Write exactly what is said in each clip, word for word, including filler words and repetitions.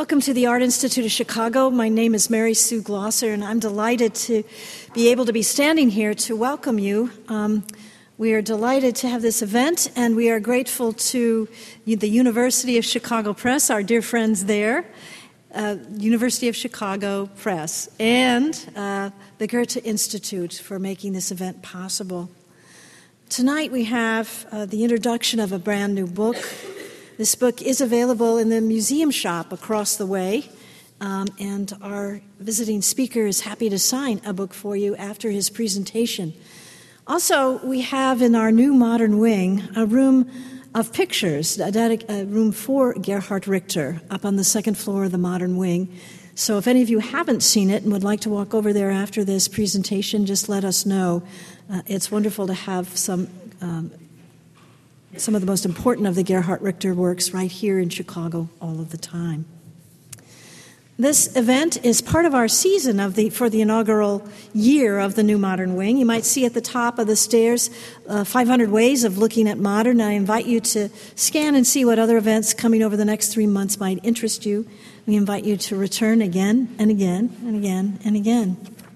Welcome to the Art Institute of Chicago. My name is Mary Sue Glosser, and I'm delighted to be able to be standing here to welcome you. Um, we are delighted to have this event, and we are grateful to the University of Chicago Press, our dear friends there, uh, University of Chicago Press, and uh, the Goethe Institute for making this event possible. Tonight we have uh, the introduction of a brand new book. This book is available in the museum shop across the way, um, and our visiting speaker is happy to sign a book for you after his presentation. Also, we have in our new modern wing a room of pictures, a, dedic- a room for Gerhard Richter, up on the second floor of the modern wing. So if any of you haven't seen it and would like to walk over there after this presentation, just let us know. Uh, it's wonderful to have some um, some of the most important of the Gerhard Richter works right here in Chicago all of the time. This event is part of our season of the for the inaugural year of the New Modern Wing. You might see at the top of the stairs uh, five hundred ways of looking at modern. I invite you to scan and see what other events coming over the next three months might interest you. We invite you to return again and again and again and again.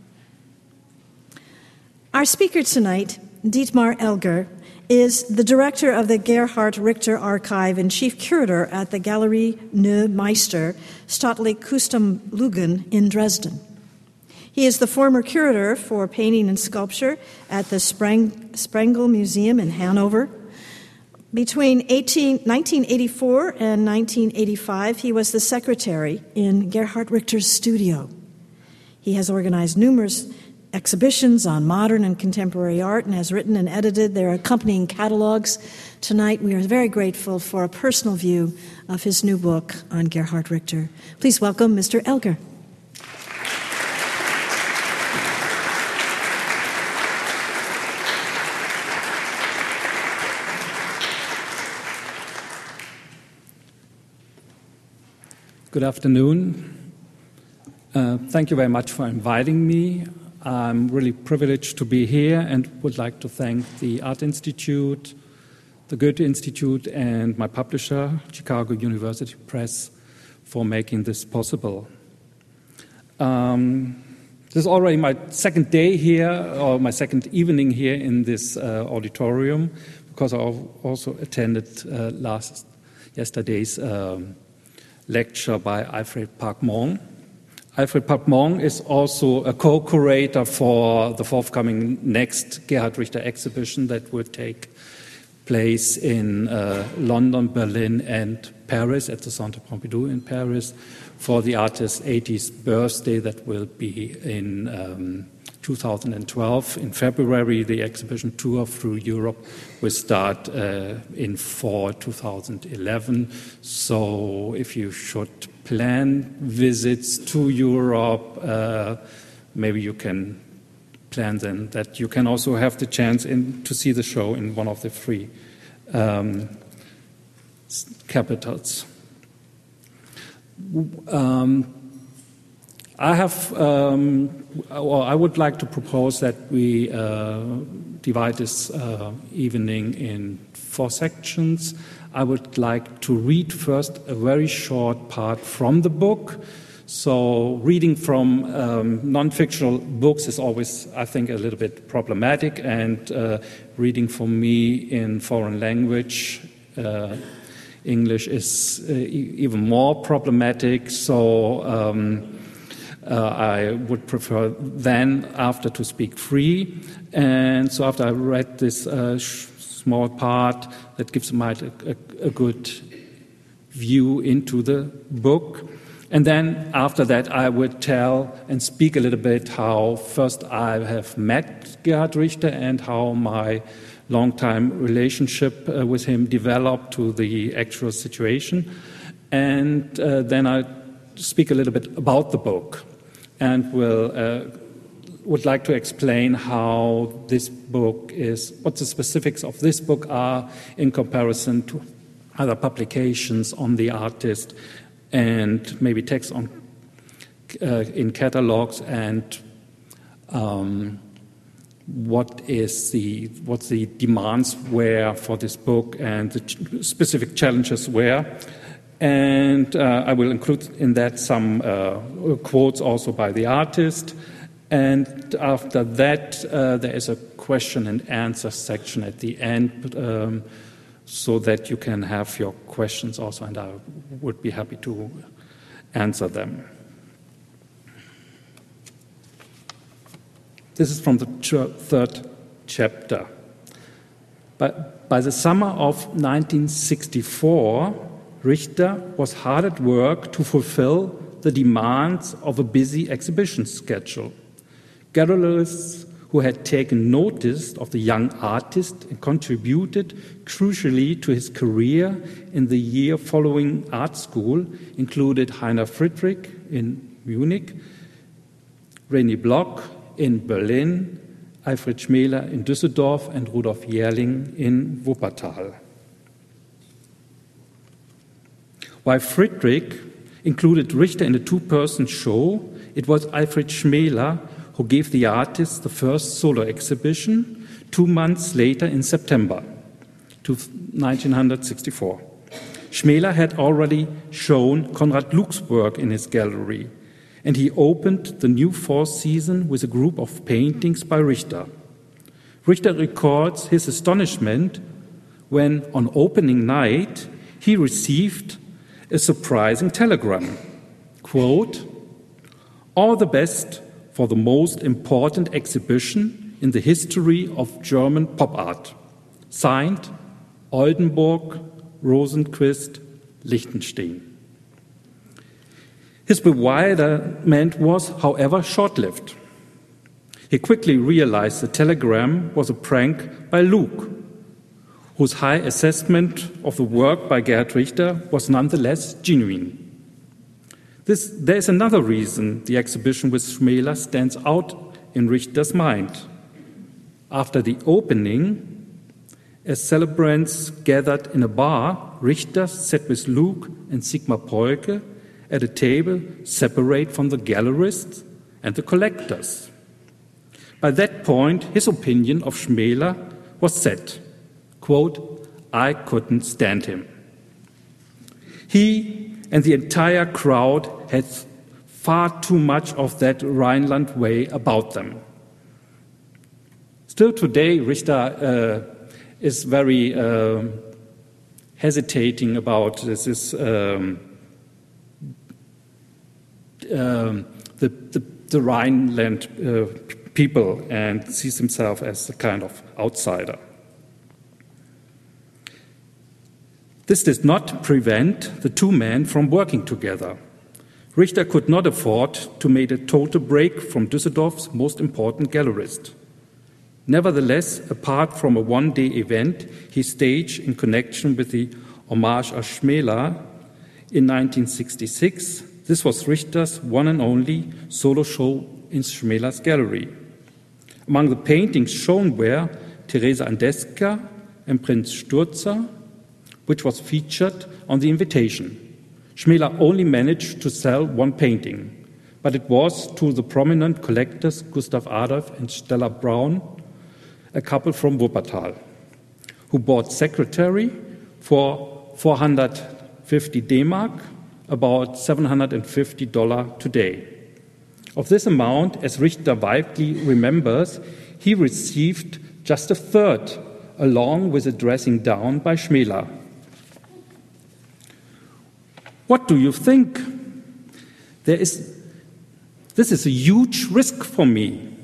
Our speaker tonight, Dietmar Elger, is the director of the Gerhard Richter Archive and chief curator at the Galerie Neue Meister, Staatliche Kunstsammlungen in Dresden. He is the former curator for painting and sculpture at the Spreng- Sprengel Museum in Hanover. Between nineteen eighty-four and nineteen eighty-five, he was the secretary in Gerhard Richter's studio. He has organized numerous exhibitions on modern and contemporary art and has written and edited their accompanying catalogs. Tonight, we are very grateful for a personal view of his new book on Gerhard Richter. Please welcome Mister Elger. Good afternoon. Uh, thank you very much for inviting me. I'm really privileged to be here and would like to thank the Art Institute, the Goethe Institute, and my publisher, Chicago University Press, for making this possible. Um, this is already my second day here, or my second evening here in this uh, auditorium, because I also attended uh, last yesterday's um, lecture by Alfred Park-Mong. Alfred Park-Mong is also a co-curator for the forthcoming next Gerhard Richter exhibition that will take place in uh, London, Berlin, and Paris at the Centre Pompidou in Paris for the artist's eightieth birthday that will be in um, two thousand twelve. In February, the exhibition tour through Europe will start uh, in fall two thousand eleven. So if you should plan visits to Europe, uh, maybe you can plan then that you can also have the chance in, to see the show in one of the three um, capitals. Um, I have, um, or I would like to propose that we uh, divide this uh, evening in four sections. I would like to read first a very short part from the book. So reading from um, non-fictional books is always, I think, a little bit problematic, and uh, reading for me in foreign language, uh, English, is uh, e- even more problematic. So um, uh, I would prefer then, after, to speak free. And so after I read this uh, sh- small part that gives me a, a, a good view into the book. And then after that, I would tell and speak a little bit how first I have met Gerhard Richter and how my long-time relationship uh, with him developed to the actual situation. And uh, then I speak a little bit about the book and will uh, would like to explain how this book is, what the specifics of this book are in comparison to other publications on the artist, and maybe text on uh, in catalogs, and um, what is the what the demands were for this book and the ch- specific challenges were. And uh, I will include in that some uh, quotes also by the artist. And after that, uh, there is a question and answer section at the end, um, so that you can have your questions also, and I would be happy to answer them. This is from the third chapter. But by the summer of nineteen sixty-four, Richter was hard at work to fulfill the demands of a busy exhibition schedule. Galleries who had taken notice of the young artist and contributed crucially to his career in the year following art school included Heiner Friedrich in Munich, René Bloch in Berlin, Alfred Schmäler in Düsseldorf, and Rudolf Jährling in Wuppertal. While Friedrich included Richter in a two-person show, it was Alfred Schmäler who gave the artist the first solo exhibition two months later in September nineteen sixty-four. Schmäler had already shown Konrad Luch's work in his gallery, and he opened the new fourth season with a group of paintings by Richter. Richter records his astonishment when, on opening night, he received a surprising telegram. Quote, "All the best for the most important exhibition in the history of German pop art. Signed, Oldenburg, Rosenquist, Lichtenstein." His bewilderment was, however, short-lived. He quickly realized the telegram was a prank by Luch, whose high assessment of the work by Gerhard Richter was nonetheless genuine. This, there is another reason the exhibition with Schmäler stands out in Richter's mind. After the opening, as celebrants gathered in a bar, Richter sat with Luch and Sigmar Polke at a table separate from the gallerists and the collectors. By that point, his opinion of Schmäler was set. Quote, "I couldn't stand him." He and the entire crowd had far too much of that Rhineland way about them. Still today, Richter uh, is very uh, hesitating about this, um, um, the, the, the Rhineland uh, people, and sees himself as a kind of outsider. This did not prevent the two men from working together. Richter could not afford to make a total break from Düsseldorf's most important gallerist. Nevertheless, apart from a one-day event he staged in connection with the Hommage à Schmäler in nineteen sixty-six, this was Richter's one and only solo show in Schmäler's gallery. Among the paintings shown were Teresa Andeska and Prinz Sturza, which was featured on the invitation. Schmäler only managed to sell one painting, but it was to the prominent collectors Gustav Adolf and Stella Braun, a couple from Wuppertal, who bought Secretary for four hundred fifty D-Mark, about seven hundred fifty dollars today. Of this amount, as Richter vaguely remembers, he received just a third, along with a dressing down by Schmäler. What do you think? There is, this is a huge risk for me.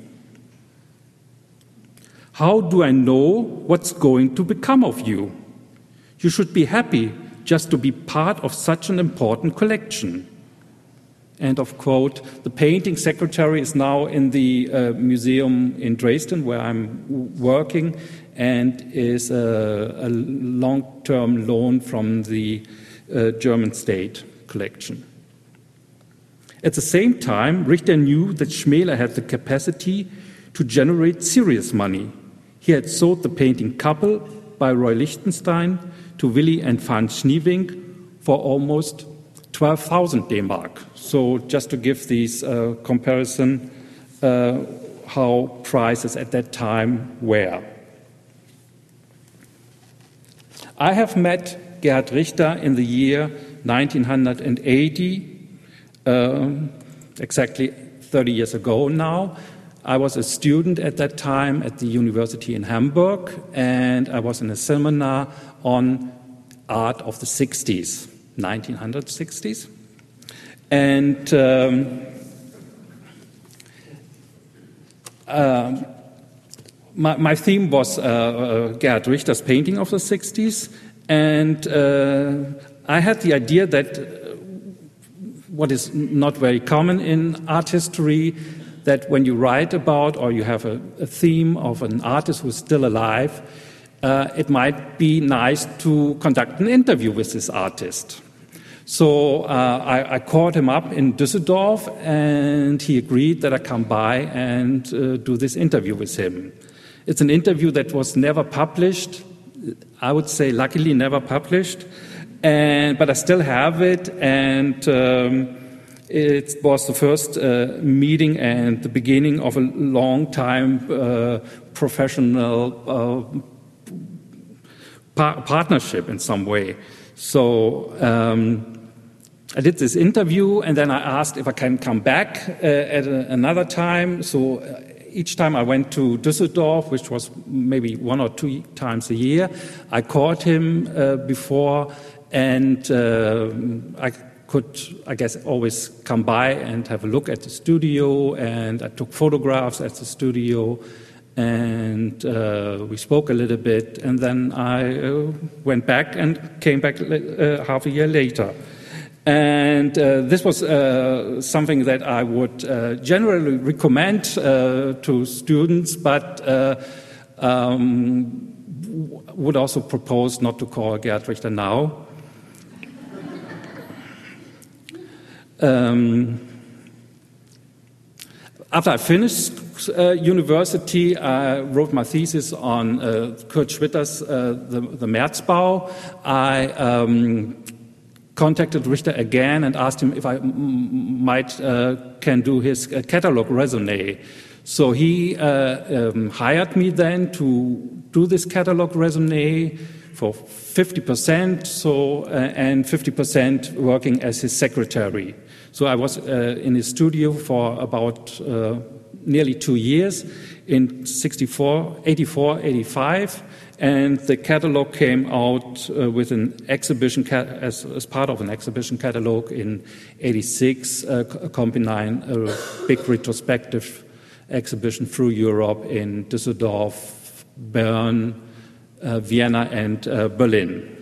How do I know what's going to become of you? You should be happy just to be part of such an important collection. End of quote. The painting Secretary is now in the uh, museum in Dresden, where I'm working, and is a, a long-term loan from the uh, German state collection. At the same time, Richter knew that Schmäler had the capacity to generate serious money. He had sold the painting Couple by Roy Lichtenstein to Willy and Franz Schniewink for almost twelve thousand D-Mark. So just to give these uh, comparison, uh, how prices at that time were. I have met Gerhard Richter in the year nineteen eighty, um, exactly thirty years ago now. I was a student at that time at the university in Hamburg, and I was in a seminar on art of the sixties, nineteen sixties. And um, um, my, my theme was uh, uh, Gerhard Richter's painting of the sixties, and uh, I had the idea that uh, what is not very common in art history, that when you write about or you have a, a theme of an artist who's still alive, uh, it might be nice to conduct an interview with this artist. So uh, I, I called him up in Düsseldorf, and he agreed that I come by and uh, do this interview with him. It's an interview that was never published, I would say luckily never published, and but I still have it, and um, it was the first uh, meeting and the beginning of a long time uh, professional uh, par- partnership in some way. So um, I did this interview, and then I asked if I can come back uh, at a, another time. So uh, each time I went to Düsseldorf, which was maybe one or two times a year, I called him uh, before, and uh, I could, I guess, always come by and have a look at the studio, and I took photographs at the studio, and uh, we spoke a little bit, and then I uh, went back and came back uh, half a year later. And uh, this was uh, something that I would uh, generally recommend uh, to students, but uh, um, would also propose not to call Gerhard Richter now. Um, after I finished uh, university, I wrote my thesis on uh, Kurt Schwitter's uh, the, the Märzbau. I um, contacted Richter again and asked him if I m- might uh, can do his uh, catalog raisonné. So he uh, um, hired me then to do this catalog raisonné for fifty percent, so uh, and fifty percent working as his secretary. So I was uh, in his studio for about uh, nearly two years in sixty-four, eighty-four, eighty-five, and the catalog came out uh, with an exhibition ca- as, as part of an exhibition catalog in eighty-six, uh, accompanying a big retrospective exhibition through Europe in Düsseldorf, Bern, uh, Vienna, and uh, Berlin.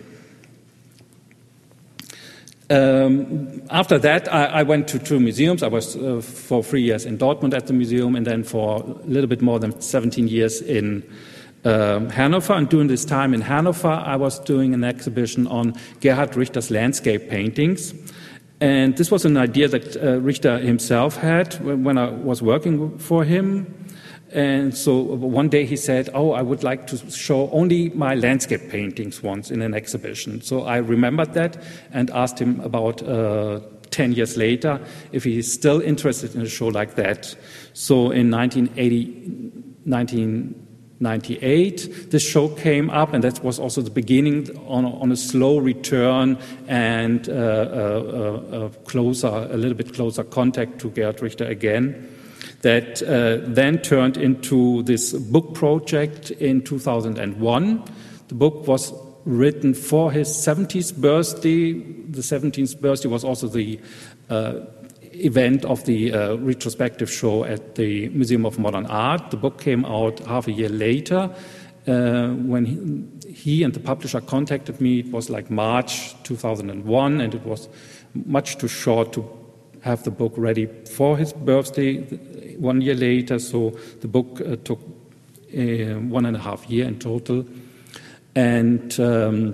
Um, after that, I, I went to two museums. I was uh, for three years in Dortmund at the museum, and then for a little bit more than seventeen years in um, Hanover. And during this time in Hanover, I was doing an exhibition on Gerhard Richter's landscape paintings. And this was an idea that uh, Richter himself had when, when I was working for him. And so one day he said, oh, I would like to show only my landscape paintings once in an exhibition. So I remembered that and asked him about uh, ten years later if he is still interested in a show like that. So in nineteen eighty, nineteen ninety-eight, this show came up, and that was also the beginning on, on a slow return and uh, uh, uh, closer, a little bit closer contact to Gerhard Richter again. That uh, then turned into this book project in two thousand one. The book was written for his seventieth birthday. The seventieth birthday was also the uh, event of the uh, retrospective show at the Museum of Modern Art. The book came out half a year later. Uh, when he, he and the publisher contacted me, it was like March two thousand one, and it was much too short to have the book ready for his birthday one year later, so the book uh, took uh, one and a half year in total, and um,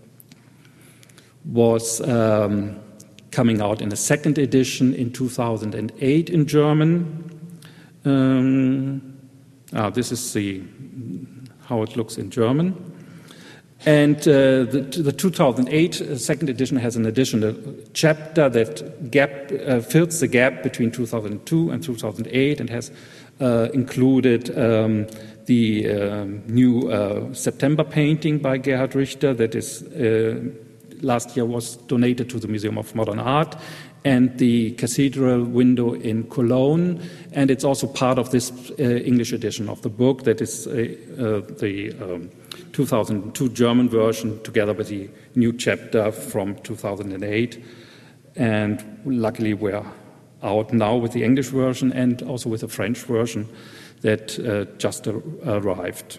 was um, coming out in a second edition in two thousand eight in German. Um, ah, this is the how it looks in German. And uh, the, the two thousand eight second edition has an additional chapter that gap, uh, fills the gap between two thousand two and two thousand eight, and has uh, included um, the uh, new uh, September painting by Gerhard Richter that is uh, last year was donated to the Museum of Modern Art, and the Cathedral window in Cologne. And it's also part of this uh, English edition of the book that is uh, uh, the um, two thousand two German version, together with the new chapter from two thousand eight. And luckily we're out now with the English version and also with the French version that uh, just ar- arrived.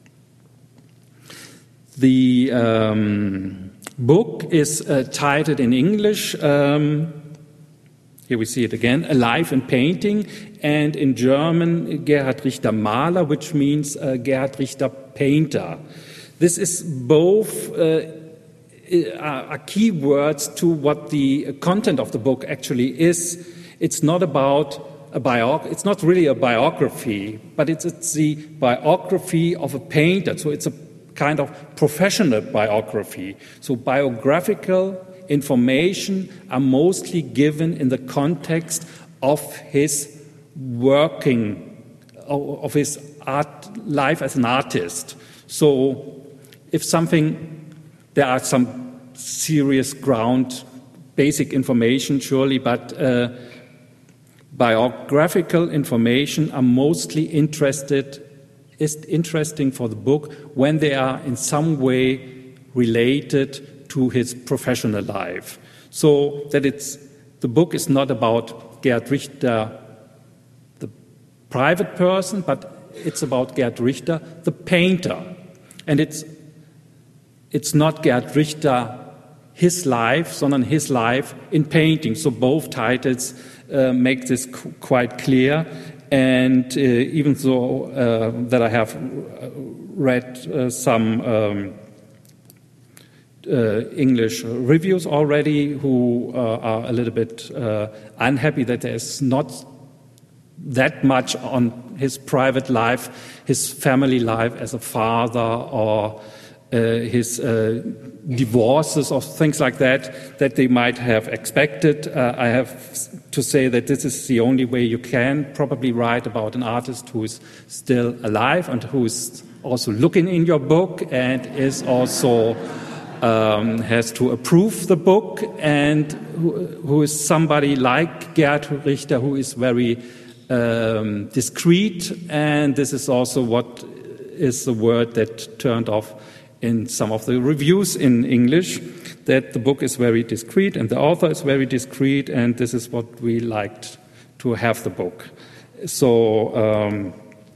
The um, book is uh, titled in English, um, here we see it again, Alive in Painting, and in German, Gerhard Richter Maler, which means uh, Gerhard Richter Painter. This is both uh, are key words to what the content of the book actually is. It's not about a bio, it's not really a biography, but it's, it's the biography of a painter. So it's a kind of professional biography. So biographical information are mostly given in the context of his working, of his art life as an artist. So if something, there are some serious ground, basic information surely, but uh, biographical information are mostly interested, is interesting for the book when they are in some way related to his professional life. So that it's, the book is not about Gerhard Richter, the private person, but it's about Gerhard Richter, the painter. And it's, it's not Gerhard Richter, his life, sondern his life in painting. So both titles uh, make this qu- quite clear. And uh, even though uh, that I have read uh, some um, uh, English reviews already who uh, are a little bit uh, unhappy that there's not that much on his private life, his family life as a father, or uh, his uh, divorces or things like that, that they might have expected. Uh, I have to say that this is the only way you can probably write about an artist who is still alive and who is also looking in your book and is also um, has to approve the book, and who, who is somebody like Gerhard Richter who is very um, discreet, and this is also what is the word that turned off in some of the reviews in English, that the book is very discreet and the author is very discreet, and this is what we liked to have the book. So um,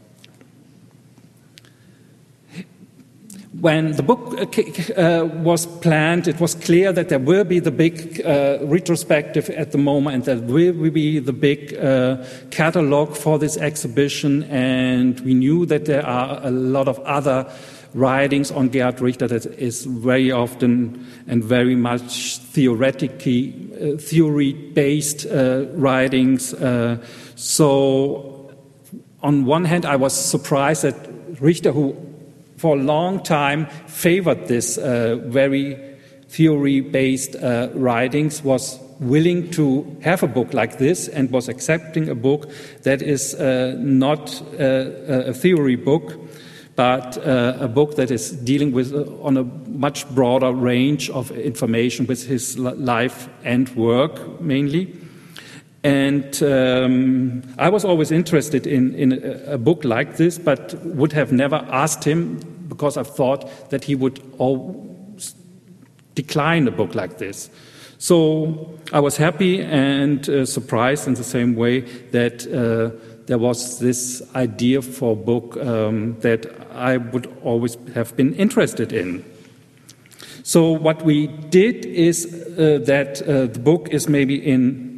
when the book uh, was planned, it was clear that there will be the big uh, retrospective at the moment, and there will be the big uh, catalog for this exhibition, and we knew that there are a lot of other writings on Gerhard Richter that is very often and very much theoretically, uh, theory-based uh, writings. Uh, so on one hand, I was surprised that Richter, who for a long time favored this uh, very theory-based uh, writings, was willing to have a book like this and was accepting a book that is uh, not uh, a theory book, but uh, a book that is dealing with uh, on a much broader range of information with his life and work mainly. And um, I was always interested in, in a, a book like this, but would have never asked him because I thought that he would all decline a book like this. So I was happy and uh, surprised in the same way that uh, there was this idea for a book um, that I would always have been interested in. So what we did is uh, that uh, the book is maybe in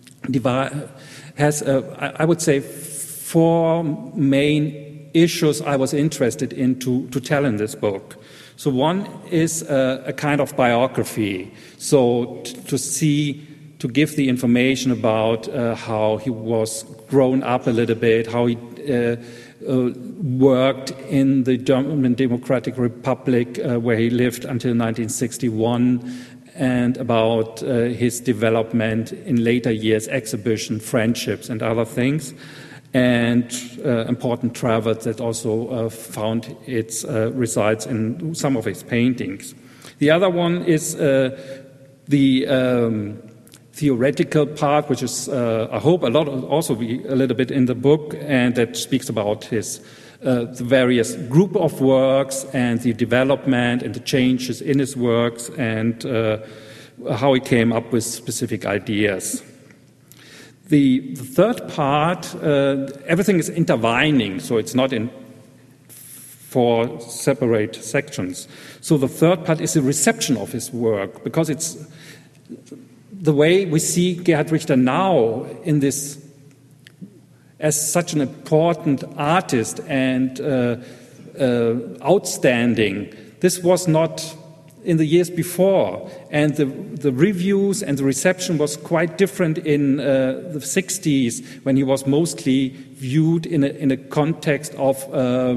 has uh, I would say four main issues I was interested in to, to tell in this book. So one is uh, a kind of biography. So t- to see to give the information about uh, how he was grown up a little bit, how he uh, uh, worked in the German Democratic Republic uh, where he lived until nineteen sixty-one, and about uh, his development in later years, exhibition, friendships, and other things, and uh, important travels that also uh, found its uh, results in some of his paintings. The other one is uh, the um, theoretical part, which is, uh, I hope, a lot of, also be a little bit in the book, and that speaks about his uh, the various group of works and the development and the changes in his works and uh, how he came up with specific ideas. The, the third part, uh, everything is intertwining, so it's not in four separate sections. So the third part is the reception of his work, because it's the way we see Gerhard Richter now in this as such an important artist and uh, uh, outstanding. This was not in the years before, and the, the reviews and the reception was quite different in uh, the sixties, when he was mostly viewed in a, in a context of uh,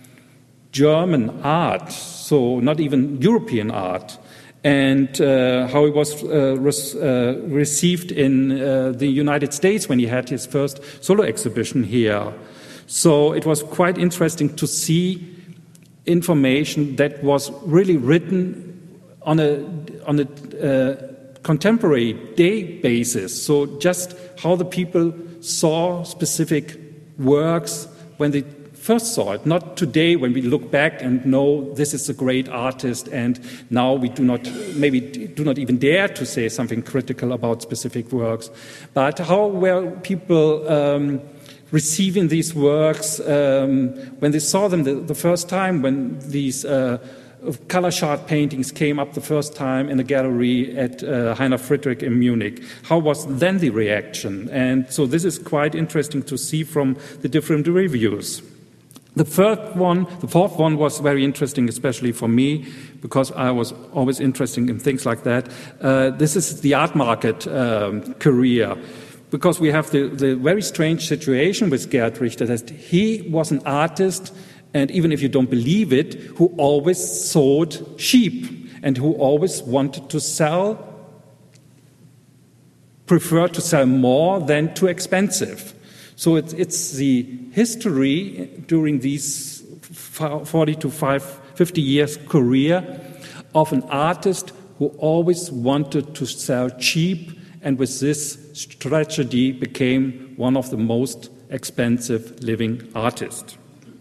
German art, so not even European art, and uh, how he was uh, res, uh, received in uh, the United States when he had his first solo exhibition here. So it was quite interesting to see information that was really written on a on a uh, contemporary day basis. So just how the people saw specific works when they first saw it, not today when we look back and know this is a great artist, and now we do not, maybe do not even dare to say something critical about specific works, but how were people um, receiving these works um, when they saw them the, the first time, when these uh, color chart paintings came up the first time in a gallery at uh, Heiner Friedrich in Munich. How was then the reaction? And so this is quite interesting to see from the different reviews. The third one, the fourth one was very interesting, especially for me, because I was always interested in things like that. Uh, this is the art market um, career, because we have the, the very strange situation with Gerhard Richter that he was an artist, and even if you don't believe it, who always sold cheap and who always wanted to sell, preferred to sell more than too expensive. So it's, it's the history during these forty to fifty years career of an artist who always wanted to sell cheap, and with this strategy became one of the most expensive living artists.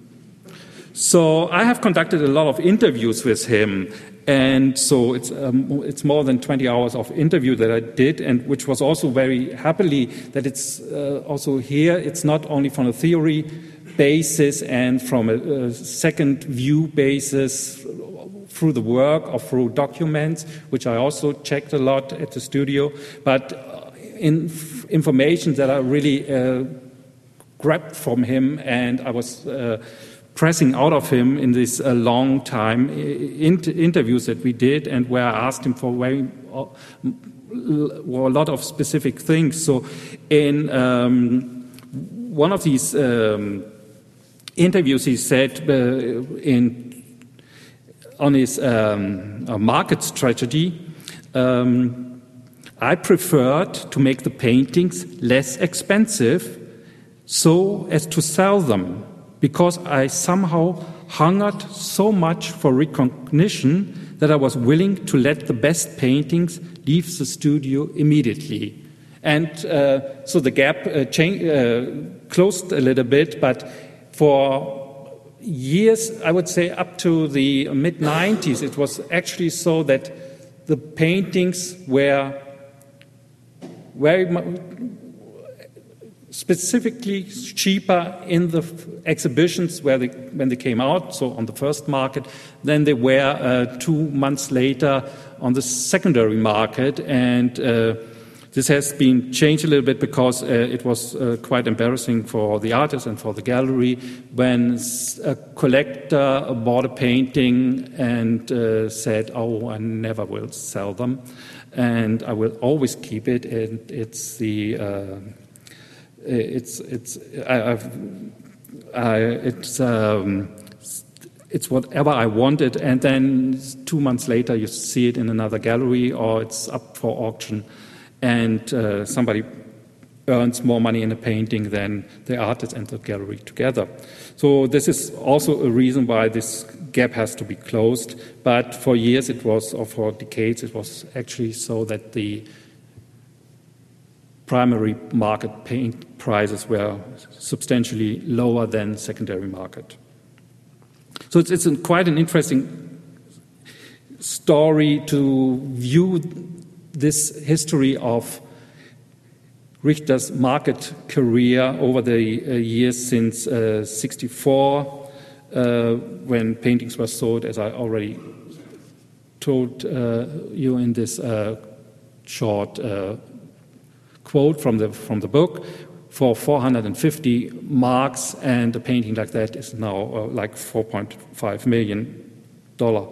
So I have conducted a lot of interviews with him, and so it's um, it's more than twenty hours of interview that I did, and which was also very happily that it's uh, also here. It's not only from a theory basis and from a, a second view basis through the work or through documents, which I also checked a lot at the studio, but in information that I really uh, grabbed from him, and I was Uh, pressing out of him in this uh, long time in interviews that we did, and where I asked him for very uh, a lot of specific things. So in um, one of these um, interviews, he said uh, in on his um, market strategy, um, I preferred to make the paintings less expensive so as to sell them, because I somehow hungered so much for recognition that I was willing to let the best paintings leave the studio immediately. And uh, so the gap uh, change, uh, closed a little bit, but for years, I would say up to the mid nineties, it was actually so that the paintings were very much specifically cheaper in the exhibitions where they, when they came out, so on the first market, than they were uh, two months later on the secondary market. And uh, this has been changed a little bit because uh, it was uh, quite embarrassing for the artist and for the gallery when a collector bought a painting and uh, said, "Oh, I never will sell them, and I will always keep it." And it's the uh, It's it's I, I've, I, it's um, it's whatever I wanted, and then two months later you see it in another gallery or it's up for auction, and uh, somebody earns more money in a painting than the artist and the gallery together. So this is also a reason why this gap has to be closed. But for years it was, or for decades, it was actually so that the primary market paint prices were substantially lower than secondary market. So it's, it's a, quite an interesting story to view this history of Richter's market career over the uh, years since uh, sixty-four, uh, when paintings were sold, as I already told uh, you in this uh, short uh, quote from the from the book, for four hundred fifty marks, and a painting like that is now uh, like four point five million dollars.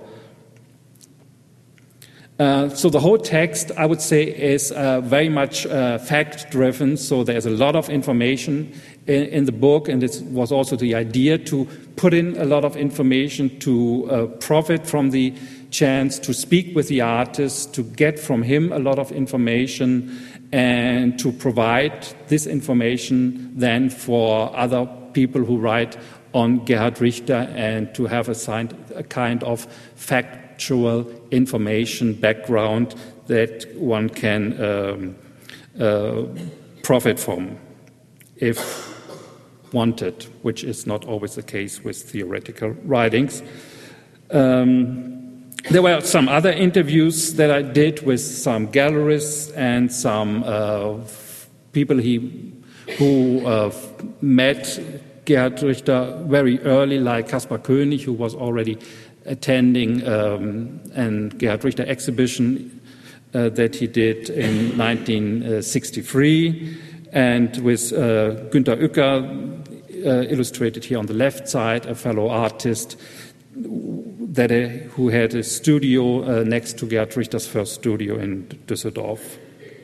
Uh, so the whole text, I would say, is uh, very much uh, fact-driven, so there's a lot of information in, in the book, and it was also the idea to put in a lot of information to uh, profit from the chance to speak with the artist, to get from him a lot of information, and to provide this information then for other people who write on Gerhard Richter, and to have a, signed, a kind of fact actual information background that one can um, uh, profit from if wanted, which is not always the case with theoretical writings. Um, there were some other interviews that I did with some gallerists and some uh, people he, who uh, met Gerhard Richter very early, like Kaspar König, who was already attending um, an Gerhard Richter exhibition uh, that he did in nineteen sixty-three, and with uh, Günter Uecker, uh, illustrated here on the left side, a fellow artist that uh, who had a studio uh, next to Gerhard Richter's first studio in Düsseldorf.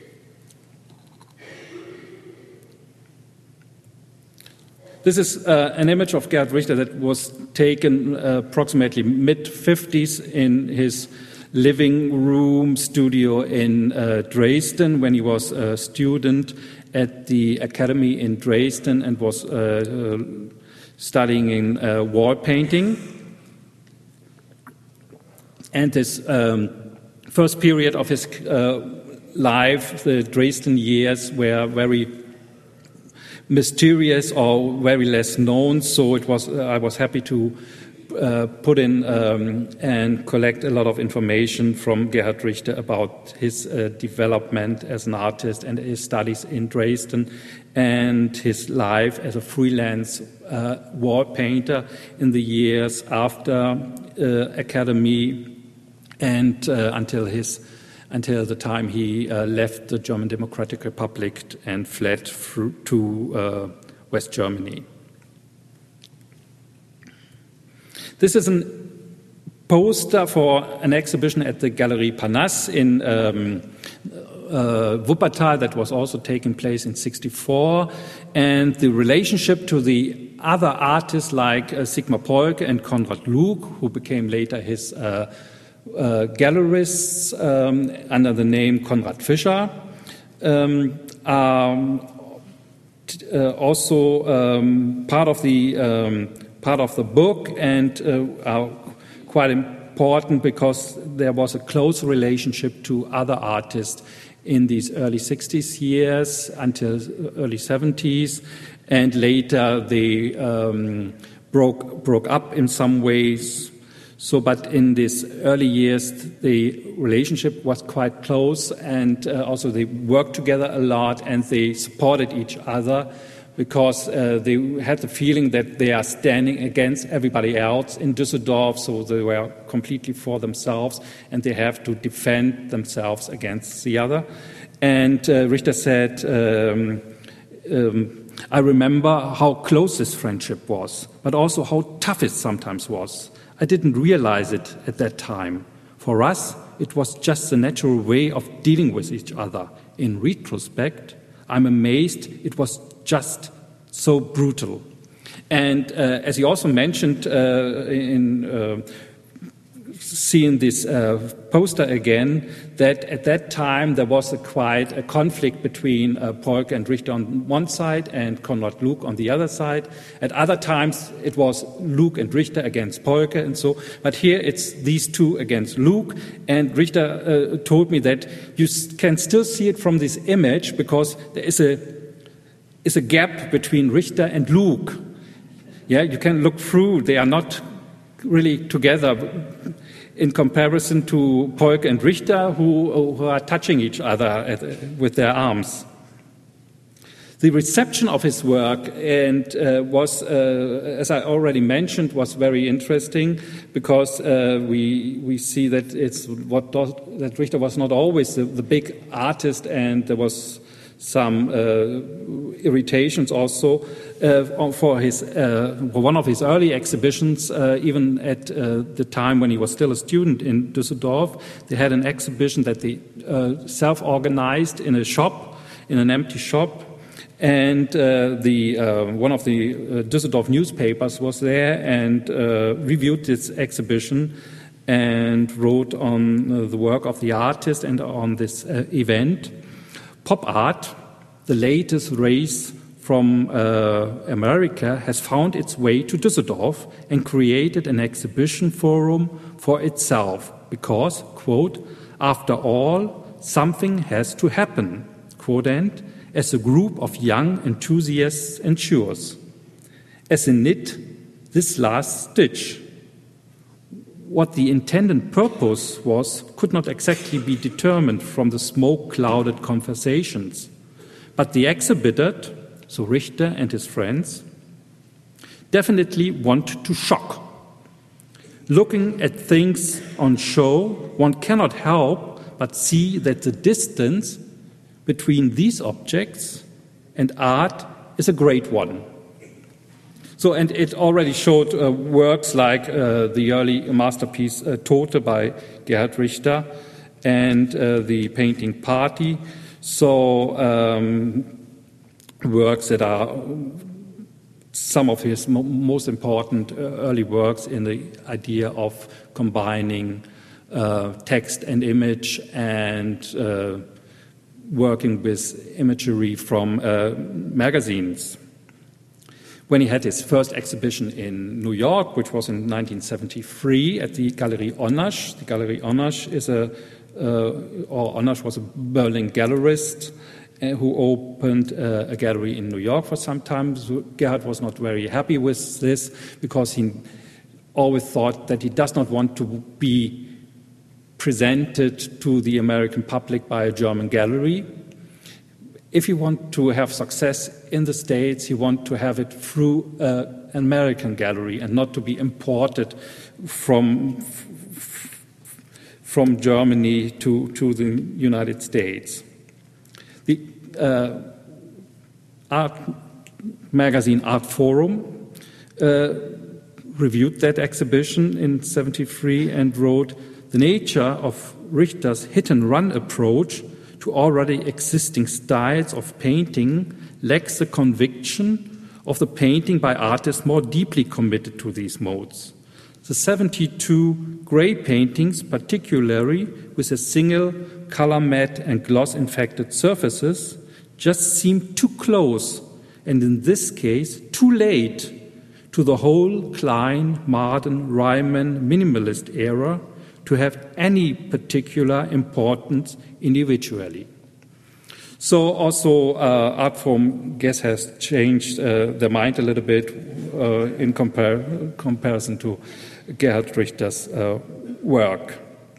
This is uh, an image of Gerhard Richter that was taken uh, approximately mid fifties in his living room studio in uh, Dresden when he was a student at the academy in Dresden and was uh, uh, studying in uh, wall painting. And his um, first period of his uh, life, the Dresden years, were very mysterious or very less known, so it was uh, I was happy to uh, put in um, and collect a lot of information from Gerhard Richter about his uh, development as an artist and his studies in Dresden and his life as a freelance uh, wall painter in the years after uh, academy and uh, until his until the time he uh, left the German Democratic Republic and fled through to uh, West Germany. This is a poster for an exhibition at the Galerie Parnasse in um, uh, Wuppertal that was also taking place in sixty-four, and the relationship to the other artists like uh, Sigmar Polke and Konrad Luke, who became later his uh, Uh, gallerists um, under the name Konrad Fischer, um, are uh, also um, part of the um, part of the book, and uh, are quite important because there was a close relationship to other artists in these early sixties years until early seventies, and later they um, broke broke up in some ways. So, but in these early years, the relationship was quite close, and uh, also they worked together a lot, and they supported each other because uh, they had the feeling that they are standing against everybody else in Düsseldorf, so they were completely for themselves, and they have to defend themselves against the other. And uh, Richter said, um, um, I remember how close this friendship was, but also how tough it sometimes was. I didn't realize it at that time. For us, it was just the natural way of dealing with each other. In retrospect, I'm amazed it was just so brutal. And uh, as he also mentioned uh, in uh, seen this uh, poster again, that at that time there was a quite a conflict between uh, Polke and Richter on one side and Konrad Luke on the other side. At other times it was Luke and Richter against Polke and so, but here it's these two against Luke, and Richter uh, told me that you can still see it from this image because there is a, is a gap between Richter and Luke. Yeah, you can look through, they are not really together in comparison to Polke and Richter, who, who are touching each other at, with their arms. The reception of his work and uh, was, uh, as I already mentioned, was very interesting because uh, we we see that it's what does, that Richter was not always the, the big artist, and there was some uh, irritations also uh, for his uh, one of his early exhibitions. Uh, even at uh, the time when he was still a student in Düsseldorf, they had an exhibition that they uh, self-organized in a shop, in an empty shop, and uh, the uh, one of the uh, Düsseldorf newspapers was there and uh, reviewed this exhibition and wrote on uh, the work of the artist and on this uh, event. Pop art, the latest race from uh, America, has found its way to Düsseldorf and created an exhibition forum for itself because, quote, after all, something has to happen, quote end, as a group of young enthusiasts ensures. As a knit, this last stitch. What the intended purpose was could not exactly be determined from the smoke-clouded conversations. But the exhibitor, so Richter and his friends, definitely want to shock. Looking at things on show, one cannot help but see that the distance between these objects and art is a great one. So, and it already showed uh, works like uh, the early masterpiece uh, Tote by Gerhard Richter and uh, the painting Party. So, um, works that are some of his mo most important uh, early works in the idea of combining uh, text and image and uh, working with imagery from uh, magazines. When he had his first exhibition in New York, which was in nineteen seventy-three at the Galerie Onnasch. The Galerie Onnasch is a, uh, or Onnasch was a Berlin gallerist uh, who opened uh, a gallery in New York for some time. So Gerhard was not very happy with this because he always thought that he does not want to be presented to the American public by a German gallery. If you want to have success in the States, you want to have it through uh, an American gallery and not to be imported from, from Germany to, to the United States. The uh, art magazine Art Forum uh, reviewed that exhibition in seventy-three and wrote, "The nature of Richter's hit-and-run approach to already existing styles of painting lacks the conviction of the painting by artists more deeply committed to these modes. The seventy-two gray paintings, particularly with a single color matte and gloss-infected surfaces, just seem too close, and in this case, too late, to the whole Klein, Marden, Ryman minimalist era to have any particular importance individually." So also uh, Art Forum, guess, has changed uh, their mind a little bit uh, in compar comparison to Gerhard Richter's uh, work.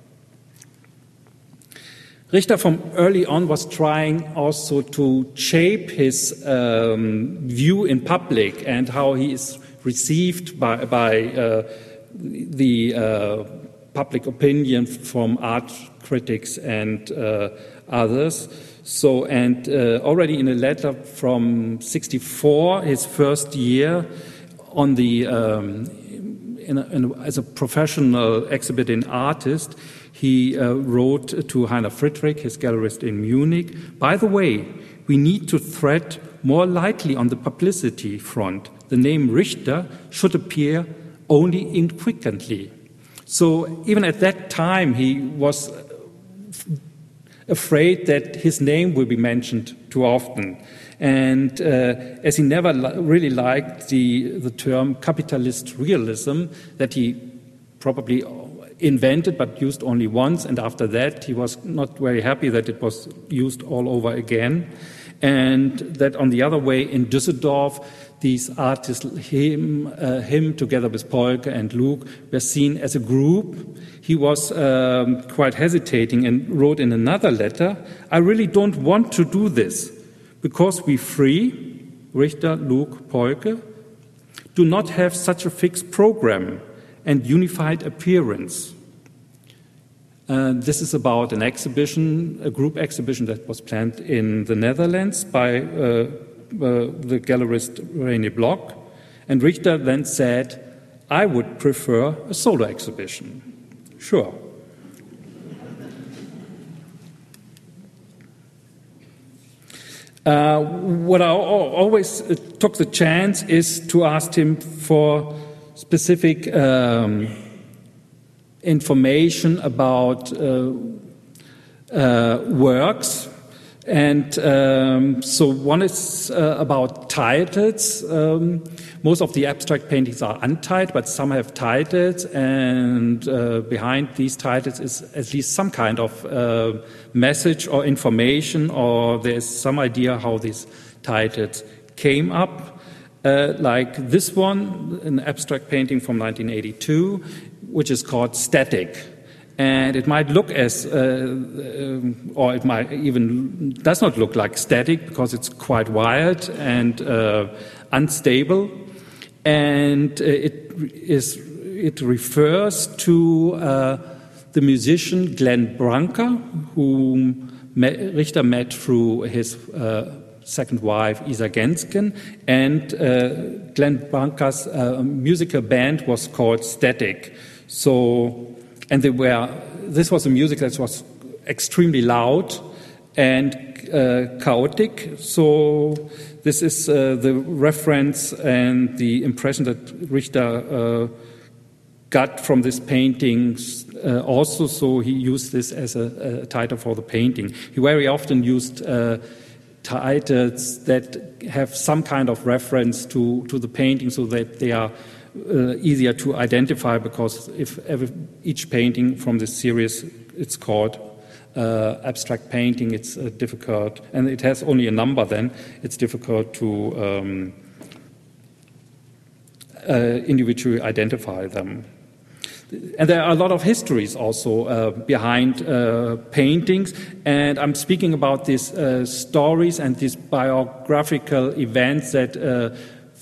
Richter from early on was trying also to shape his um, view in public and how he is received by, by uh, the uh, public opinion from art critics and uh, others. So, and uh, already in a letter from sixty-four, his first year on the um, in a, in a, as a professional exhibiting artist, he uh, wrote to Heiner Friedrich, his gallerist in Munich, "By the way, we need to tread more lightly on the publicity front. The name Richter should appear only infrequently." So even at that time, he was afraid that his name will be mentioned too often. And uh, as he never li- really liked the, the term capitalist realism, that he probably invented but used only once, and after that he was not very happy that it was used all over again. And that on the other way, in Düsseldorf, these artists, him, uh, him together with Polke and Luke, were seen as a group. He was um, quite hesitating and wrote in another letter, "I really don't want to do this, because we three, Richter, Luke, Polke, do not have such a fixed program and unified appearance." Uh, this is about an exhibition, a group exhibition that was planned in the Netherlands by uh, uh, the gallerist René Bloch. And Richter then said, "I would prefer a solo exhibition." Sure. Uh, what I always took the chance is to ask him for specific um, information about uh, uh, works. And um, so one is uh, about titles. Um, most of the abstract paintings are untitled, but some have titles, and uh, behind these titles is at least some kind of uh, message or information, or there's some idea how these titles came up. Uh, like this one, an abstract painting from nineteen eighty-two, which is called Static. And it might look as, uh, um, or it might even does not look like static, because it's quite wild and uh, unstable. And uh, it is it refers to uh, the musician Glenn Branca, whom Richter met through his uh, second wife, Isa Gensken, and uh, Glenn Branca's uh, musical band was called Static. So. And they were, this was a music that was extremely loud and uh, chaotic. So this is uh, the reference and the impression that Richter uh, got from this painting uh, also. So he used this as a, a title for the painting. He very often used uh, titles that have some kind of reference to, to the painting, so that they are Uh, easier to identify, because if every, each painting from this series, it's called uh, abstract painting, it's uh, difficult, and it has only a number then, it's difficult to um, uh, individually identify them. And there are a lot of histories also uh, behind uh, paintings, and I'm speaking about these uh, stories and these biographical events that uh,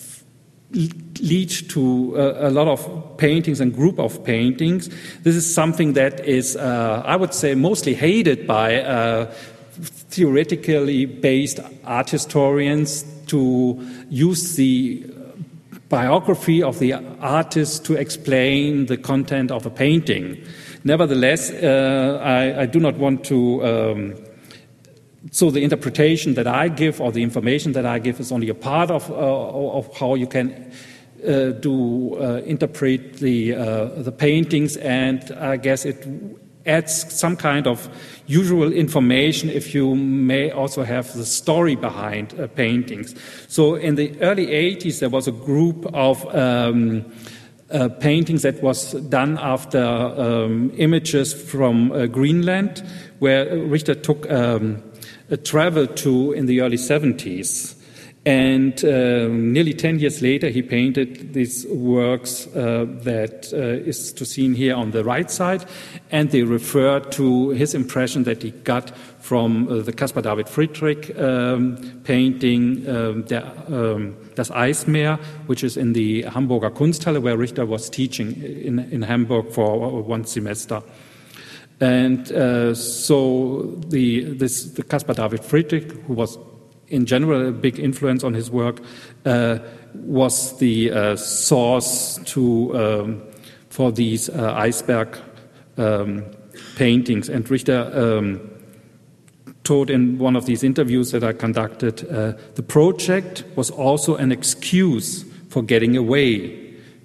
lead to uh, a lot of paintings and group of paintings. This is something that is, uh, I would say, mostly hated by uh, theoretically based art historians, to use the biography of the artist to explain the content of a painting. Nevertheless, uh, I, I do not want to um, So the interpretation that I give, or the information that I give, is only a part of, uh, of how you can uh, do uh, interpret the uh, the paintings, and I guess it adds some kind of usual information if you may also have the story behind uh, paintings. So in the early eighties, there was a group of um, uh, paintings that was done after um, images from uh, Greenland, where Richter took Um, a travel to in the early seventies. And um, nearly ten years later, he painted these works uh, that uh, is to seen here on the right side, and they refer to his impression that he got from uh, the Caspar David Friedrich um, painting, um, der, um, Das Eismeer, which is in the Hamburger Kunsthalle, where Richter was teaching in, in Hamburg for one semester. And uh, so the, this, the Caspar David Friedrich, who was in general a big influence on his work, uh, was the uh, source to, um, for these uh, iceberg um, paintings. And Richter um, told in one of these interviews that I conducted, uh, the project was also an excuse for getting away,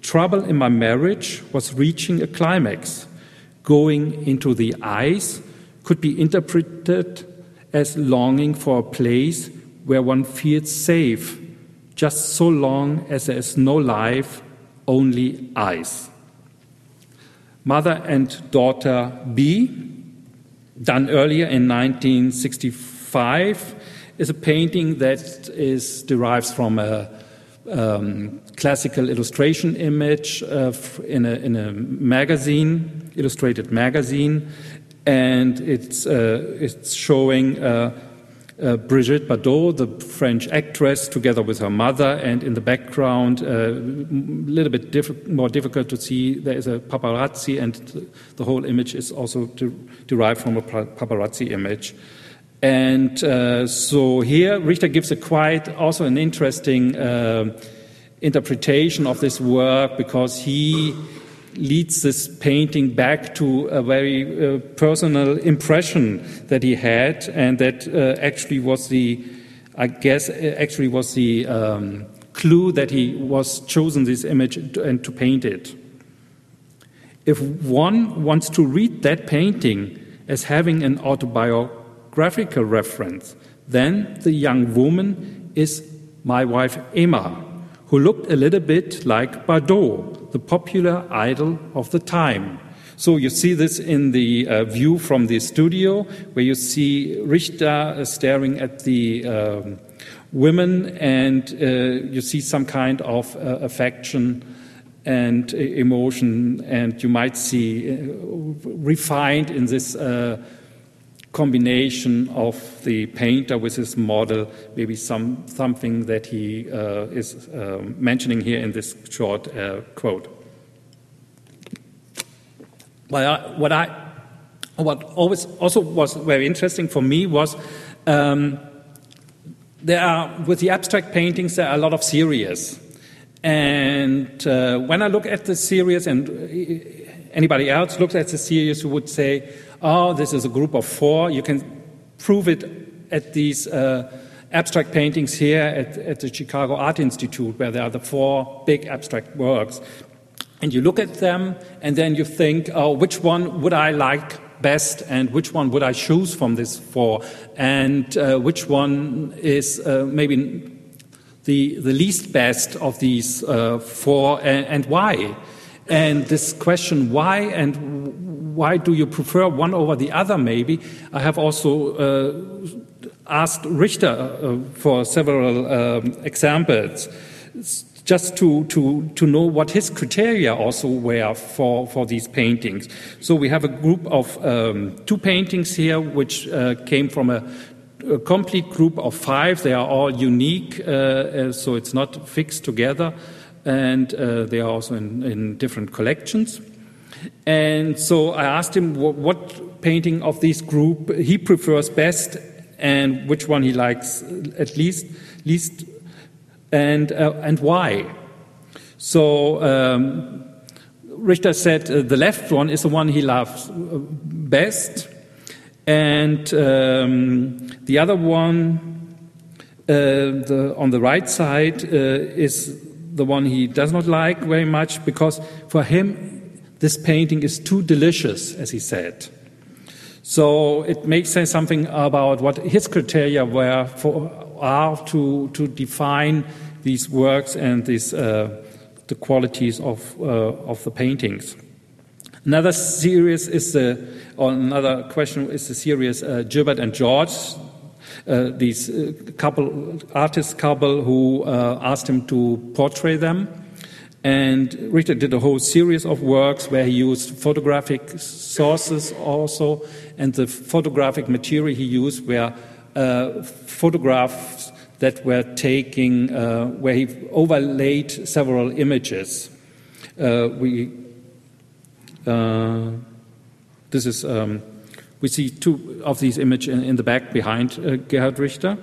trouble in my marriage was reaching a climax. Going into the eyes could be interpreted as longing for a place where one feels safe, just so long as there is no life, only eyes. Mother and Daughter B, done earlier in nineteen sixty-five, is a painting that is derives from a um, classical illustration image uh, in, a, in a magazine, illustrated magazine, and it's uh, it's showing uh, uh, Brigitte Bardot, the French actress, together with her mother, and in the background, a uh, little bit diff- more difficult to see, there is a paparazzi, and the whole image is also de- derived from a paparazzi image. And uh, so here, Richter gives a quite also an interesting uh, interpretation of this work, because he leads this painting back to a very uh, personal impression that he had, and that uh, actually was the, I guess, actually was the um, clue that he was chosen this image to, and to paint it. If one wants to read that painting as having an autobiographical reference, then the young woman is my wife Emma, who looked a little bit like Bardot, the popular idol of the time. So you see this in the uh, view from the studio, where you see Richter uh, staring at the um, women, and uh, you see some kind of uh, affection and uh, emotion, and you might see uh, refined in this uh, combination of the painter with his model, maybe some something that he uh, is uh, mentioning here in this short uh, quote. Well, I, what I, what always also was very interesting for me was um, there are with the abstract paintings there are a lot of series, and uh, when I look at the series, and anybody else looks at the series, who would say, oh, this is a group of four. You can prove it at these uh, abstract paintings here at, at the Chicago Art Institute, where there are the four big abstract works. And you look at them, and then you think, oh, which one would I like best, and which one would I choose from these four, and uh, which one is uh, maybe the, the least best of these uh, four, and, and why? And this question, why, and why do you prefer one over the other, maybe, I have also uh, asked Richter uh, for several um, examples, just to, to, to know what his criteria also were for, for these paintings. So we have a group of um, two paintings here, which uh, came from a, a complete group of five. They are all unique, uh, uh, so it's not fixed together, and uh, they are also in, in different collections. And so I asked him what, what painting of this group he prefers best, and which one he likes at least, least and uh, and why. So um, Richter said uh, the left one is the one he loves best, and um, the other one uh, the, on the right side uh, is the one he does not like very much, because for him this painting is too delicious, as he said. So it may say something about what his criteria were for are to to define these works and these uh, the qualities of uh, of the paintings. Another series is the, or another question is the series uh, Gilbert and George, uh, these uh, couple artist couple who uh, asked him to portray them. And Richter did a whole series of works where he used photographic sources also, and the photographic material he used were uh, photographs that were taking, uh, where he overlaid several images. Uh, we, uh, this is, um, we see two of these images in, in the back behind uh, Gerhard Richter.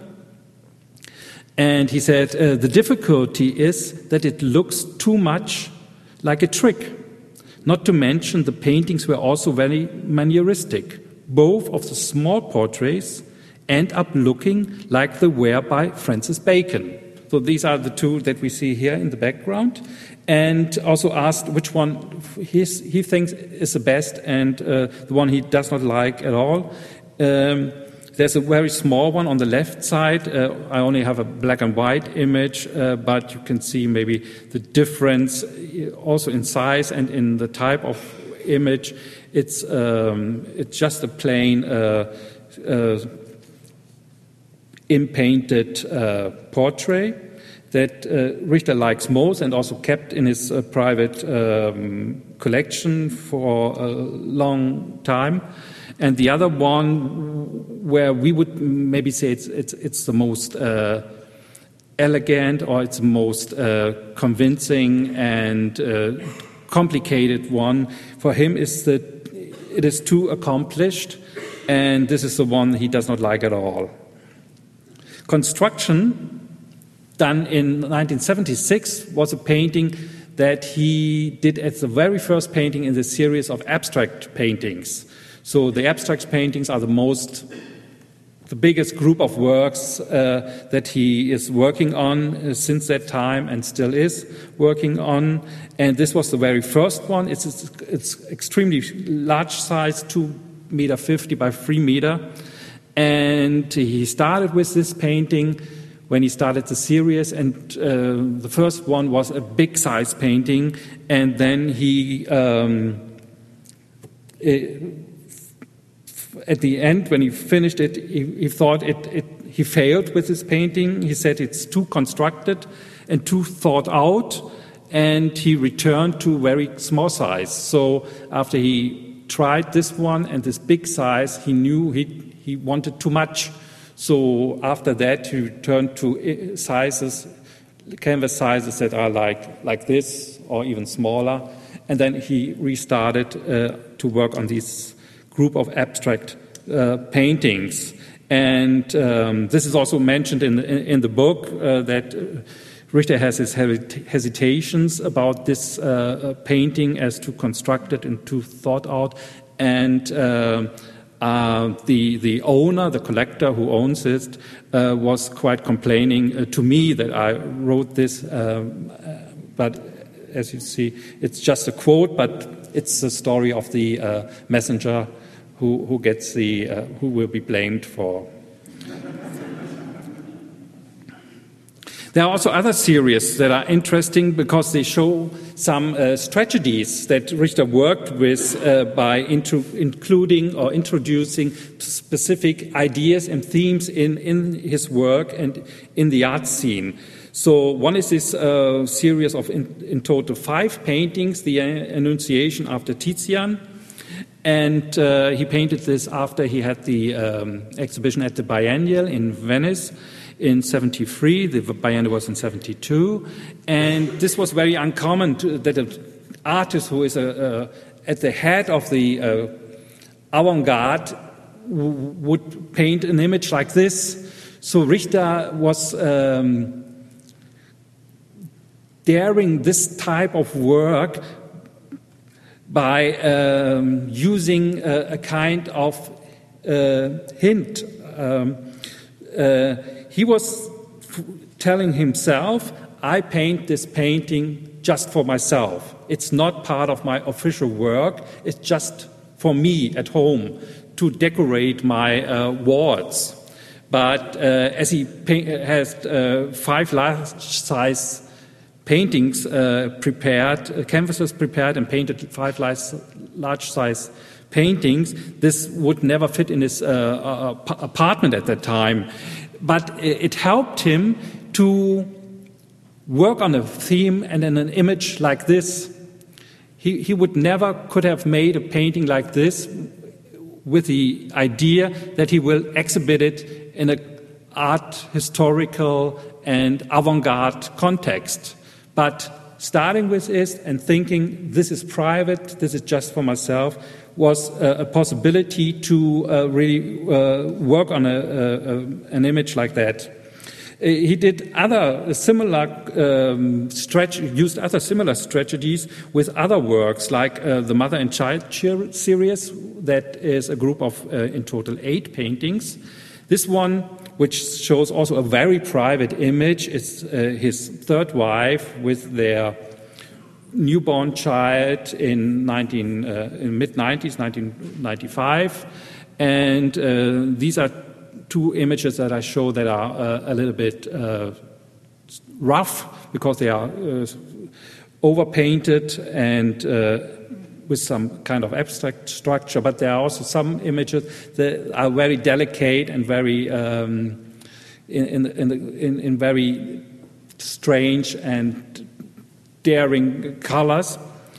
And he said, uh, the difficulty is that it looks too much like a trick. Not to mention the paintings were also very manneristic. Both of the small portraits end up looking like they were by Francis Bacon. So these are the two that we see here in the background. And also asked which one he's, he thinks is the best and uh, the one he does not like at all. Um, there's a very small one on the left side. Uh, I only have a black and white image, uh, but you can see maybe the difference also in size and in the type of image. It's, um, it's just a plain uh, uh, in-painted uh, portrait that uh, Richter likes most and also kept in his uh, private um, collection for a long time. And the other one where we would maybe say it's, it's, it's the most uh, elegant or it's the most uh, convincing and uh, complicated one for him is that it is too accomplished, and this is the one he does not like at all. Construction, done in nineteen seventy-six, was a painting that he did as the very first painting in the series of abstract paintings. So the abstract paintings are the most, the biggest group of works uh, that he is working on uh, since that time and still is working on. And this was the very first one. It's, it's, it's extremely large size, two meter fifty by three meter. And he started with this painting when he started the series, and uh, the first one was a big size painting, and then he, um, it, at the end, when he finished it, he, he thought it, it, he failed with this painting. He said it's too constructed and too thought out, and he returned to very small size. So after he tried this one and this big size, he knew he, he wanted too much. So after that, he returned to sizes, canvas sizes that are like, like this or even smaller. And then he restarted uh, to work on this group of abstract uh, paintings. And um, this is also mentioned in the, in the book uh, that Richter has his hesitations about this uh, painting as too constructed and too thought out. And uh, Uh, the, the owner, the collector who owns it, uh, was quite complaining uh, to me that I wrote this, um, uh, but as you see, it's just a quote, but it's the story of the uh, messenger who, who gets the, uh, who will be blamed for. There are also other series that are interesting because they show some uh, strategies that Richter worked with uh, by intro- including or introducing specific ideas and themes in, in his work and in the art scene. So one is this uh, series of in, in total five paintings, the Annunciation after Titian. And uh, he painted this after he had the um, exhibition at the Biennial in Venice in seventy-three, the Biennial was in seventy-two, and this was very uncommon to, that an artist who is a, a, at the head of the uh, avant-garde w- would paint an image like this. So Richter was um, daring this type of work by um, using a, a kind of uh, hint. Um, uh, He was f- telling himself, I paint this painting just for myself. It's not part of my official work. It's just for me at home to decorate my uh, walls. But uh, as he pa- has uh, five large-size paintings uh, prepared, uh, canvases prepared and painted five large-size paintings, this would never fit in his uh, uh, apartment at that time. But it helped him to work on a theme and in an image like this. He, he would never could have made a painting like this with the idea that he will exhibit it in an art, historical, and avant-garde context. But starting with this and thinking this is private, this is just for myself, was a, a possibility to uh, really uh, work on a, a, a, an image like that. Uh, he did other similar um, stretch, used other similar strategies with other works, like uh, the Mother and Child series, that is a group of uh, in total eight paintings This one, which shows also a very private image, is uh, his third wife with their newborn child in, nineteen, uh, in mid nineties, nineteen ninety-five. And uh, these are two images that I show that are uh, a little bit uh, rough because they are uh, overpainted and uh, with some kind of abstract structure, but there are also some images that are very delicate and very um, in, in, in, in, in very strange and daring colors.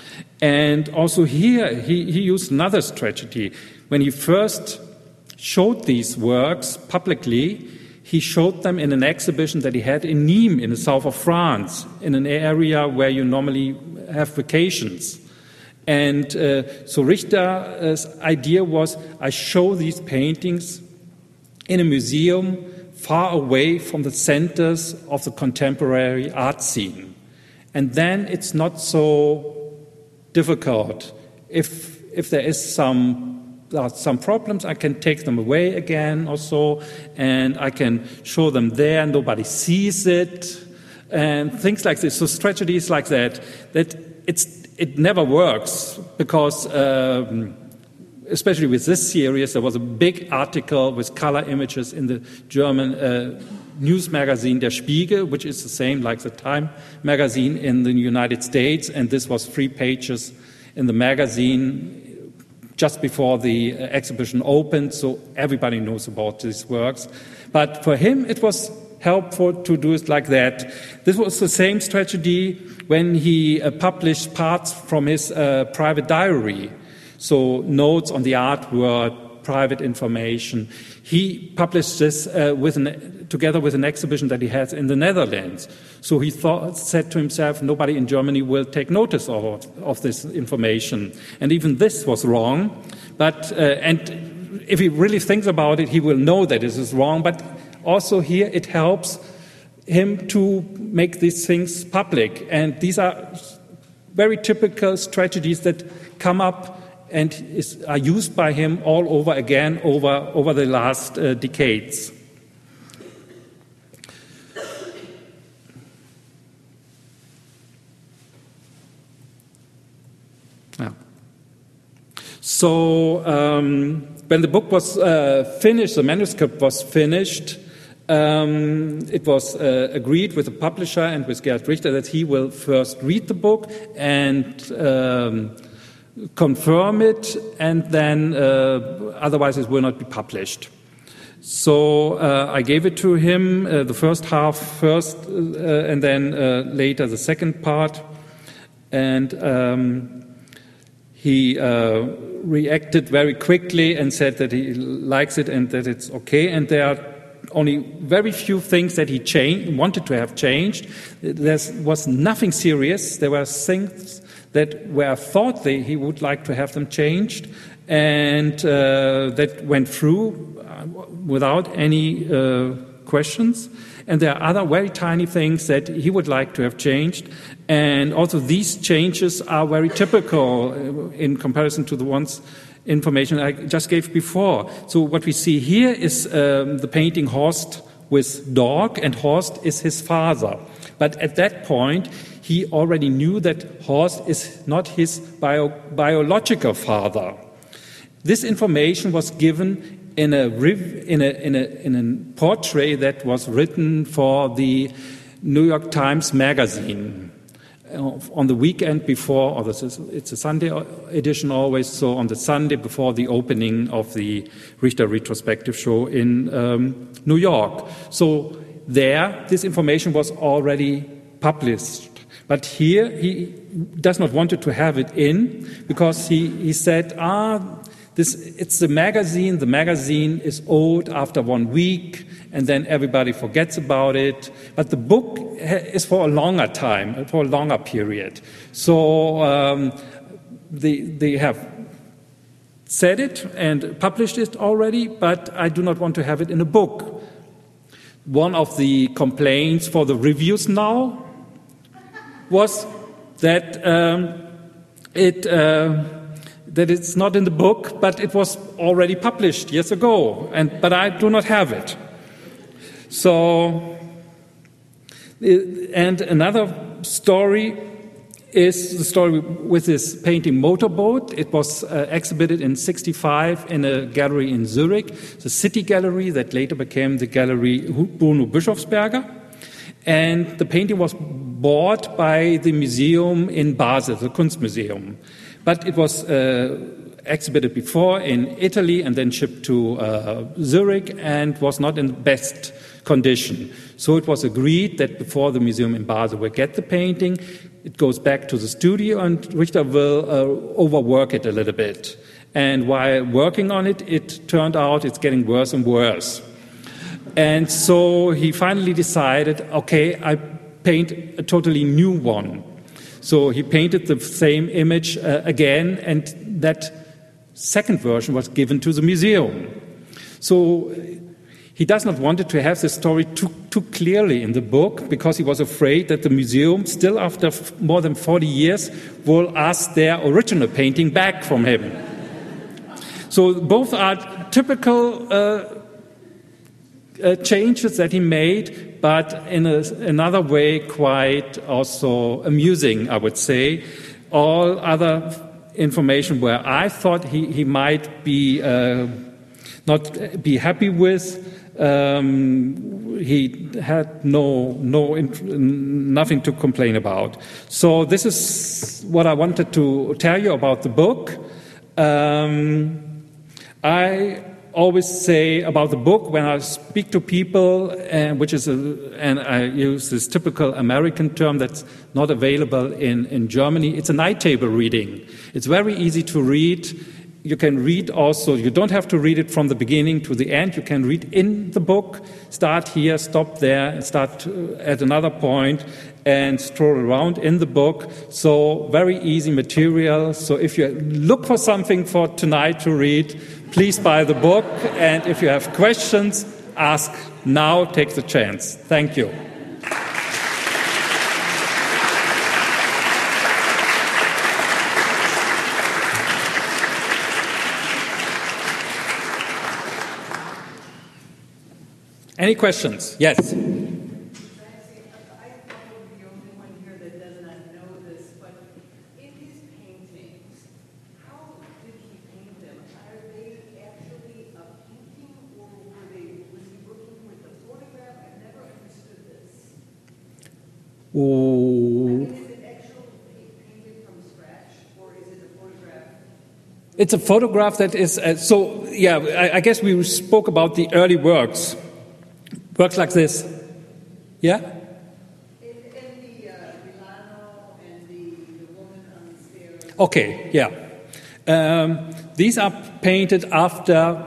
And also here he, he used another strategy. When he first showed these works publicly, he showed them in an exhibition that he had in Nîmes in the south of France, in an area where you normally have vacations. And uh, so Richter's idea was, I show these paintings in a museum far away from the centers of the contemporary art scene. And then it's not so difficult. If, if there is some There are some problems, I can take them away again or so, and I can show them there, nobody sees it, and things like this. So strategies like that, that it's, it never works, because um, especially with this series, there was a big article with color images in the German uh, news magazine Der Spiegel, which is the same like the Time magazine in the United States, and this was three pages in the magazine just before the exhibition opened, so everybody knows about these works. But for him, it was helpful to do it like that. This was the same strategy when he uh, published parts from his uh, private diary, so notes on the art world, private information. He published this uh, with an, together with an exhibition that he has in the Netherlands. So he thought, said to himself, nobody in Germany will take notice of, of this information. And even this was wrong. But uh, and if he really thinks about it, he will know that this is wrong. But also here it helps him to make these things public. And these are very typical strategies that come up and is, are used by him all over again over, over the last uh, decades. Yeah. So um, when the book was uh, finished, the manuscript was finished, um, it was uh, agreed with the publisher and with Gerhard Richter that he will first read the book and um, confirm it, and then uh, otherwise it will not be published. So uh, I gave it to him, uh, the first half first, uh, and then uh, later the second part. And um, he uh, reacted very quickly and said that he likes it and that it's okay. And there are only very few things that he changed, wanted to have changed. There was nothing serious. There were things that were thought they, he would like to have them changed, and uh, that went through uh, without any uh, questions. And there are other very tiny things that he would like to have changed. And also these changes are very typical in comparison to the ones information I just gave before. So what we see here is um, the painting Horst with dog, and Horst is his father. But at that point, he already knew that Horst is not his bio, biological father. This information was given in a, in, a, in, a, in a portrait that was written for the New York Times magazine on the weekend before, or this is, it's a Sunday edition always, so on the Sunday before the opening of the Richter retrospective show in um, New York. So there, this information was already published. But here, he does not want to have it in, because he, he said, ah, this, it's the magazine, the magazine is old after one week, and then everybody forgets about it. But the book is for a longer time, for a longer period. So um, they, they have said it and published it already, but I do not want to have it in a book. One of the complaints for the reviews now was that um, it uh, that it's not in the book, but it was already published years ago, and but I do not have it. So, and another story is the story with this painting Motorboat. It was uh, exhibited in sixty-five in a gallery in Zurich, the City Gallery that later became the Gallery Bruno Bischofsberger. And the painting was bought by the museum in Basel, the Kunstmuseum. But it was uh, exhibited before in Italy and then shipped to uh, Zurich and was not in the best condition. So it was agreed that before the museum in Basel will get the painting, it goes back to the studio and Richter will uh, overwork it a little bit. And while working on it, it turned out it's getting worse and worse. And so he finally decided, okay, I paint a totally new one. So he painted the same image uh, again, and that second version was given to the museum. So he does not want to have the story too, too clearly in the book because he was afraid that the museum, still after f- more than forty years, will ask their original painting back from him. So both are typical uh, uh, changes that he made, but in a, another way quite also amusing, I would say. All other information where I thought he, he might be uh, not be happy with, Um, he had no, no, nothing to complain about. So this is what I wanted to tell you about the book. Um, I always say about the book when I speak to people, uh, which is, a, and I use this typical American term that's not available in, in Germany, it's a night table reading. It's very easy to read. You can read also, you don't have to read it from the beginning to the end. You can read in the book, start here, stop there, start at another point, and stroll around in the book. So very easy material. So if you look for something for tonight to read, please buy the book. And if you have questions, ask now, take the chance. Thank you. Any questions? Yes. I am the only one here that does not know this, but in his paintings, how did he paint them? Are they actually a painting, or were they, was he working with a photograph? I've never understood this. Oh. I mean, is it actually painted from scratch, or is it a photograph? It's a photograph that is, uh, so, yeah, I, I guess we spoke about the early works. Works like this. Yeah? In, in the uh, Milano and the, the woman on the stairs. Okay, yeah. Um, these are painted after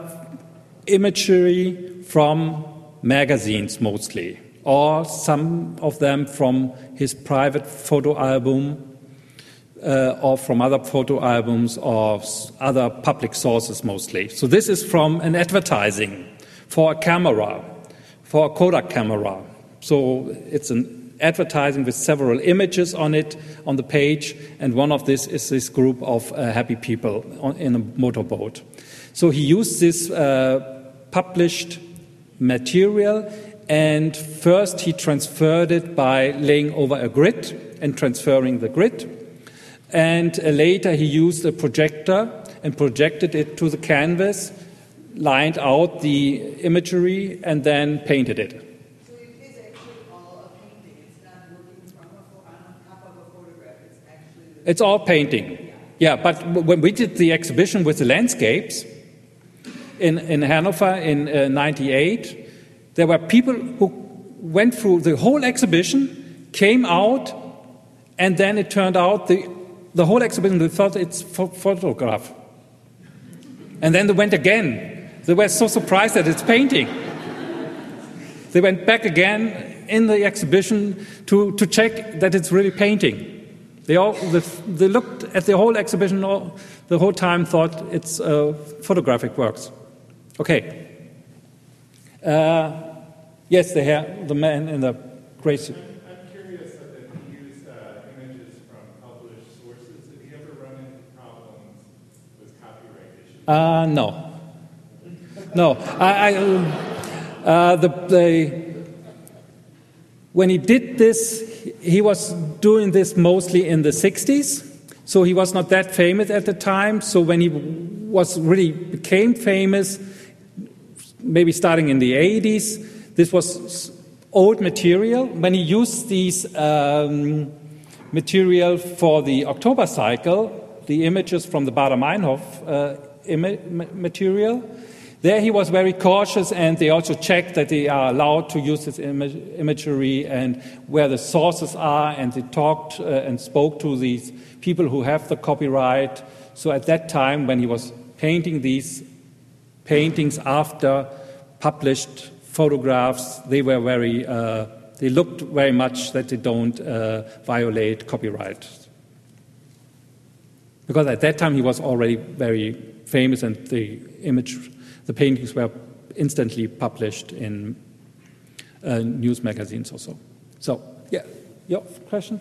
imagery from magazines mostly, or some of them from his private photo album, uh, or from other photo albums or other public sources mostly. So this is from an advertising for a camera. For a Kodak camera. So it's an advertising with several images on it, on the page, and one of this is this group of uh, happy people on, in a motorboat. So he used this uh, published material, and first he transferred it by laying over a grid and transferring the grid, and uh, later he used a projector and projected it to the canvas, lined out the imagery, and then painted it. So it is actually all a painting. It's not working from a, on top of a photograph. It's actually... It's all painting. Yeah, but when we did the exhibition with the landscapes in, in Hanover in uh, ninety-eight, there were people who went through the whole exhibition, came out, and then it turned out the, the whole exhibition, they thought it's ph- photograph. And then they went again. They were so surprised that it's painting. They went back again in the exhibition to, to check that it's really painting. They all they, they looked at the whole exhibition all, the whole time, thought it's uh, photographic works. Okay. Uh, yes, the hair, the man in the gray suit. I'm curious that he used uh, images from published sources. Did he ever run into problems with Uh, no. No. I, I, uh, the, the, when he did this, he was doing this mostly in the sixties, so he was not that famous at the time. So when he was really became famous, maybe starting in the eighties, this was old material. When he used these um, material for the October cycle, the images from the Baader-Meinhof uh, Im- material, there he was very cautious, and they also checked that they are allowed to use this image, imagery and where the sources are, and they talked uh, and spoke to these people who have the copyright. So at that time, when he was painting these paintings after published photographs, they were very, uh, they looked very much that they don't uh, violate copyright. Because at that time he was already very famous, and the image, the paintings were instantly published in uh, news magazines or so. So, yeah, your question?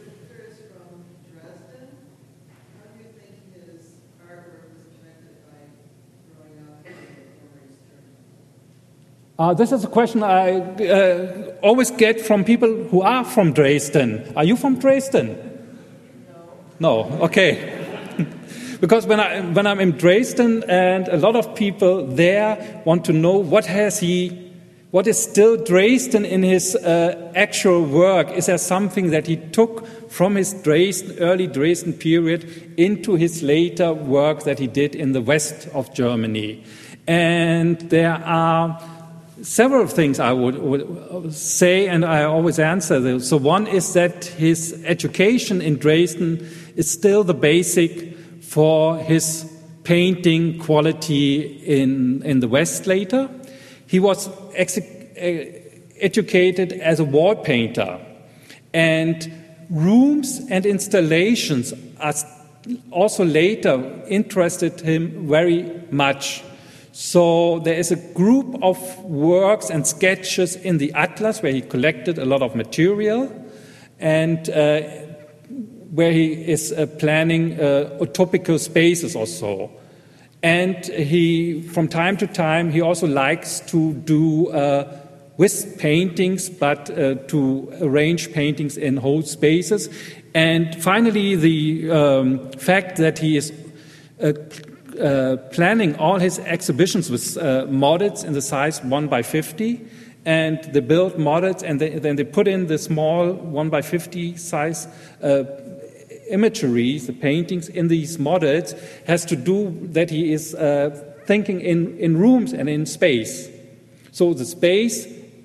Uh, this is a question I uh, always get from people who are from Dresden. Are you from Dresden? No. No, okay. Because when, I, when I'm in Dresden, and a lot of people there want to know what has he, what is still Dresden in his uh, actual work. Is there something that he took from his Dresden, early Dresden period into his later work that he did in the west of Germany? And there are several things I would, would say, and I always answer those. So one is that his education in Dresden is still the basic for his painting quality in, in the West later. He was ex- educated as a wall painter, and rooms and installations are also later interested him very much. So there is a group of works and sketches in the Atlas where he collected a lot of material, and uh, where he is uh, planning uh, utopical spaces or so. And he, from time to time, he also likes to do uh, with paintings, but uh, to arrange paintings in whole spaces. And finally, the um, fact that he is uh, uh, planning all his exhibitions with uh, models in the size one by fifty, and they build models, and they, then they put in the small one by fifty size uh, imagery, the paintings in these models, has to do that he is uh, thinking in, in rooms and in space. So the space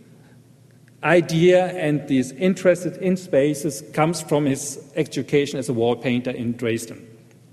idea and this interest in spaces comes from his education as a wall painter in Dresden.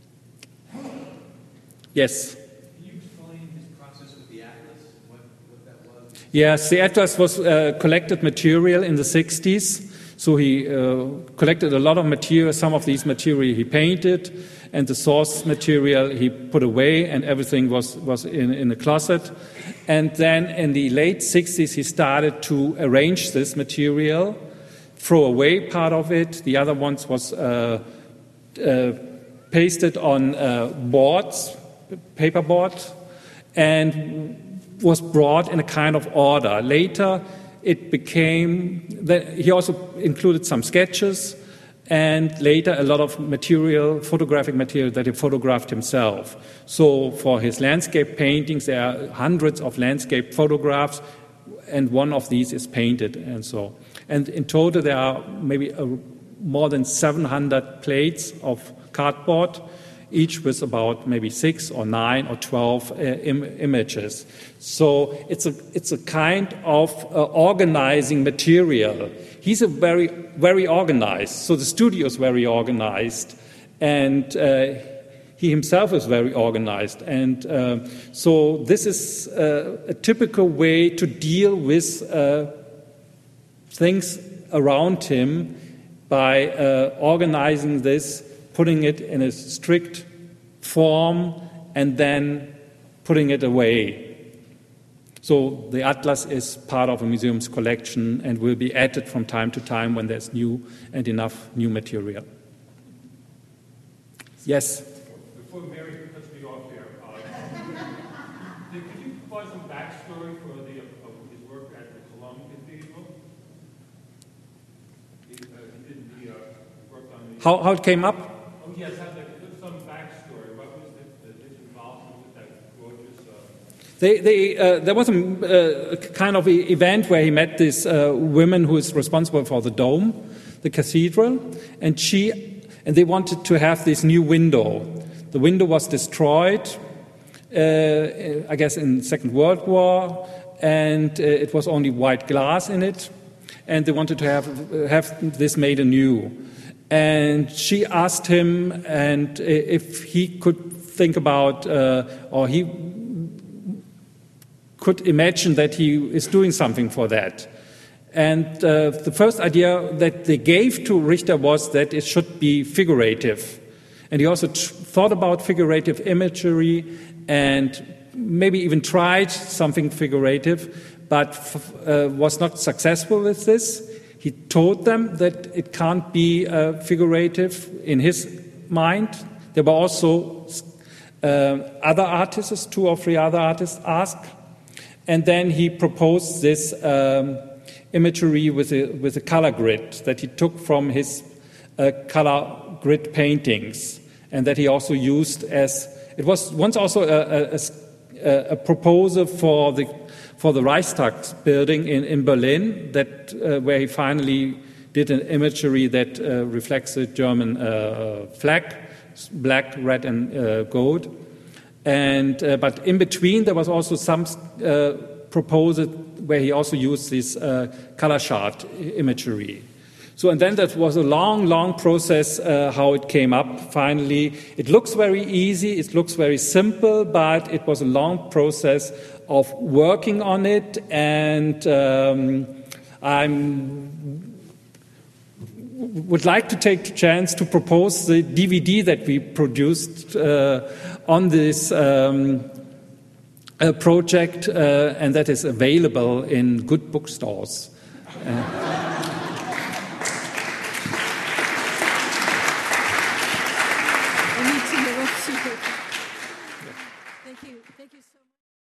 Yes? Can you explain his process with the Atlas, what, what that was? Yes, the Atlas was uh, collected material in the sixties. So he uh, collected a lot of material. Some of these material he painted, and the source material he put away, and everything was, was in, in a closet. And then in the late sixties, he started to arrange this material, throw away part of it. The other ones was uh, uh, pasted on uh, boards, paperboard, and was brought in a kind of order. Later, it became that he also included some sketches, and later a lot of material, photographic material that he photographed himself. So for his landscape paintings, there are hundreds of landscape photographs, and one of these is painted, and so. And in total, there are maybe a, more than seven hundred plates of cardboard, each with about maybe six or nine or twelve uh, Im- images. So it's a it's a kind of uh, organizing material. He's a very very organized. So the studio is very organized, and uh, he himself is very organized. And uh, so this is uh, a typical way to deal with uh, things around him by uh, organizing this, putting it in a strict form, and then putting it away. So the Atlas is part of a museum's collection and will be added from time to time when there's new and enough new material. Yes? Before Mary cuts me off there, uh, some backstory for the, of his work at the Cologne Cathedral? He, uh, he did the uh, work on the... How, how it came up? Oh, yes, have like, some backstory. What was the, the, his involvement with that gorgeous... Uh... They, they, uh, there was a uh, kind of e- event where he met this uh, woman who is responsible for the dome, the cathedral, and she and they wanted to have this new window. The window was destroyed, uh, I guess, in the Second World War, and uh, it was only white glass in it, and they wanted to have have this made anew. And she asked him, and if he could think about, uh, or he could imagine that he is doing something for that. And uh, the first idea that they gave to Richter was that it should be figurative. And he also t- thought about figurative imagery and maybe even tried something figurative, but f- uh, was not successful with this. He told them that it can't be uh, figurative in his mind. There were also uh, other artists, two or three other artists asked. And then he proposed this um, imagery with a, with a color grid that he took from his uh, color grid paintings, and that he also used as, it was once also a, a, a proposal for the for the Reichstag building in, in Berlin, that uh, where he finally did an imagery that uh, reflects the German uh, flag, black, red, and uh, gold. And uh, but in between there was also some uh, proposal where he also used this uh, color chart imagery. So and then that was a long, long process uh, how it came up. Finally, it looks very easy, it looks very simple, but it was a long process of working on it, and um, I'm would like to take the chance to propose the D V D that we produced uh, on this um, uh, project, uh, and that is available in good bookstores. Uh,